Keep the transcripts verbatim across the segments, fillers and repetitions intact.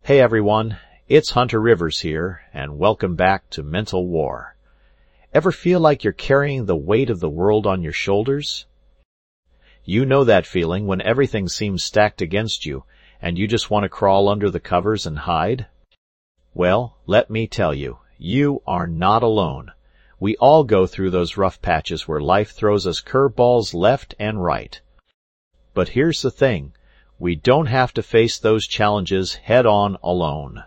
Hey everyone, it's Hunter Rivers here, and welcome back to Mental War. Ever feel like you're carrying the weight of the world on your shoulders? You know that feeling when everything seems stacked against you, and you just want to crawl under the covers and hide? Well, let me tell you, you are not alone. We all go through those rough patches where life throws us curveballs left and right. But here's the thing. We don't have to face those challenges head-on alone.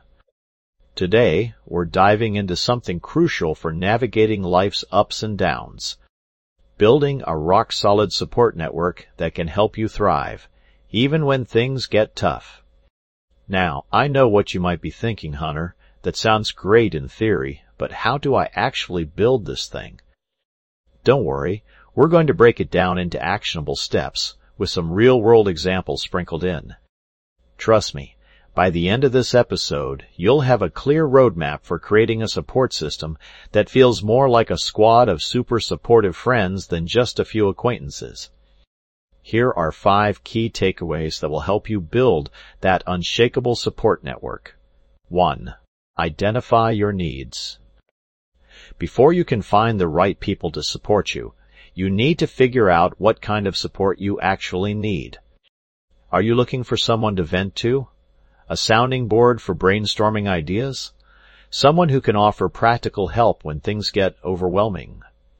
Today, we're diving into something crucial for navigating life's ups and downs. Building a rock-solid support network that can help you thrive, even when things get tough. Now, I know what you might be thinking, Hunter. That sounds great in theory, but how do I actually build this thing? Don't worry, we're going to break it down into actionable steps, with some real-world examples sprinkled in. Trust me, by the end of this episode, you'll have a clear roadmap for creating a support system that feels more like a squad of super supportive friends than just a few acquaintances. Here are five key takeaways that will help you build that unshakable support network. One. Identify your needs. Before you can find the right people to support you, you need to figure out what kind of support you actually need. Are you looking for someone to vent to? A sounding board for brainstorming ideas? Someone who can offer practical help when things get overwhelming?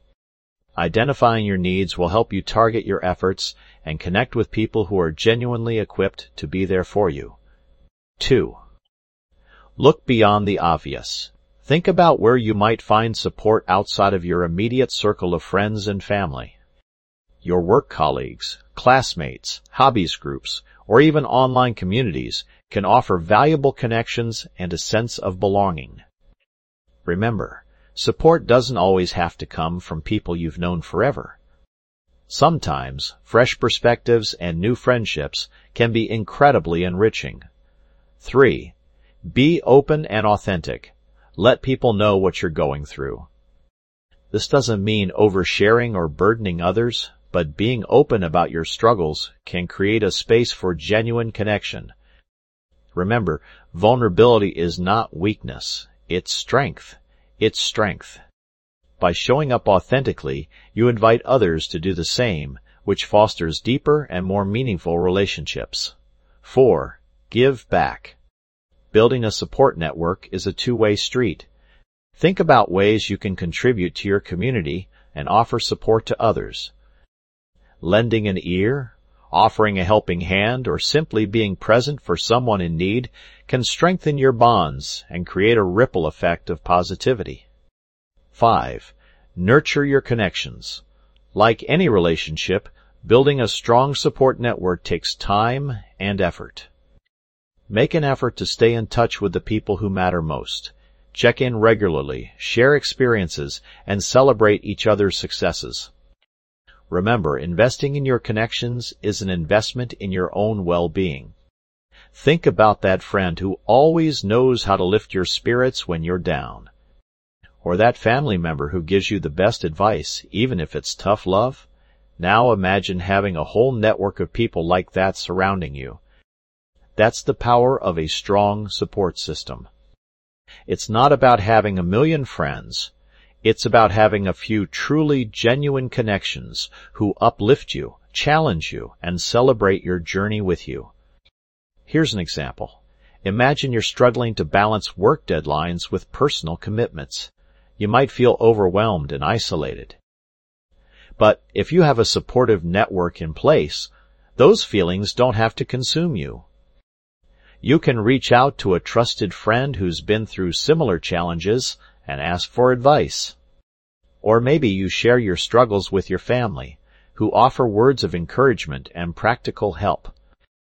Identifying your needs will help you target your efforts and connect with people who are genuinely equipped to be there for you. Two. Look beyond the obvious. Think about where you might find support outside of your immediate circle of friends and family. Your work colleagues, classmates, hobbies groups, or even online communities can offer valuable connections and a sense of belonging. Remember, support doesn't always have to come from people you've known forever. Sometimes, fresh perspectives and new friendships can be incredibly enriching. Three. Be open and authentic. Let people know what you're going through. This doesn't mean oversharing or burdening others, but being open about your struggles can create a space for genuine connection. Remember, vulnerability is not weakness. It's strength. It's strength. By showing up authentically, you invite others to do the same, which fosters deeper and more meaningful relationships. Four. Give back. Building a support network is a two-way street. Think about ways you can contribute to your community and offer support to others. Lending an ear, offering a helping hand, or simply being present for someone in need can strengthen your bonds and create a ripple effect of positivity. Five. Nurture your connections. Like any relationship, building a strong support network takes time and effort. Make an effort to stay in touch with the people who matter most. Check in regularly, share experiences, and celebrate each other's successes. Remember, investing in your connections is an investment in your own well-being. Think about that friend who always knows how to lift your spirits when you're down. Or that family member who gives you the best advice, even if it's tough love. Now imagine having a whole network of people like that surrounding you. That's the power of a strong support system. It's not about having a million friends. It's about having a few truly genuine connections who uplift you, challenge you, and celebrate your journey with you. Here's an example. Imagine you're struggling to balance work deadlines with personal commitments. You might feel overwhelmed and isolated. But if you have a supportive network in place, those feelings don't have to consume you. You can reach out to a trusted friend who's been through similar challenges and ask for advice. Or maybe you share your struggles with your family, who offer words of encouragement and practical help.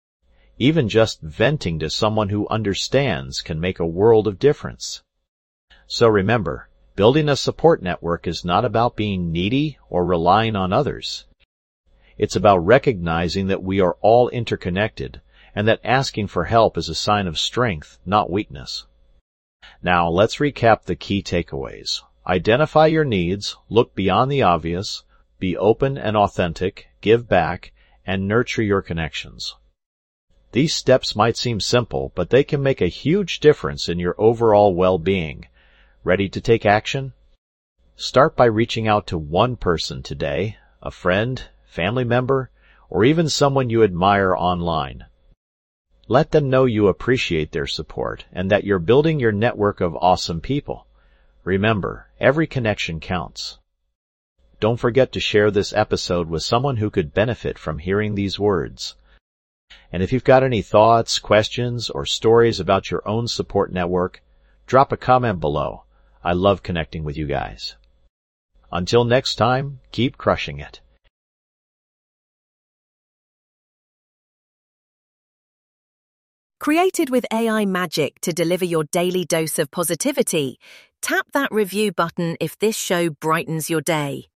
Even just venting to someone who understands can make a world of difference. So remember, building a support network is not about being needy or relying on others. It's about recognizing that we are all interconnected, and that asking for help is a sign of strength, not weakness. Now, let's recap the key takeaways. Identify your needs, look beyond the obvious, be open and authentic, give back, and nurture your connections. These steps might seem simple, but they can make a huge difference in your overall well-being. Ready to take action? Start by reaching out to one person today, a friend, family member, or even someone you admire online. Let them know you appreciate their support and that you're building your network of awesome people. Remember, every connection counts. Don't forget to share this episode with someone who could benefit from hearing these words. And if you've got any thoughts, questions, or stories about your own support network, drop a comment below. I love connecting with you guys. Until next time, keep crushing it. Created with A I magic to deliver your daily dose of positivity, tap that review button if this show brightens your day.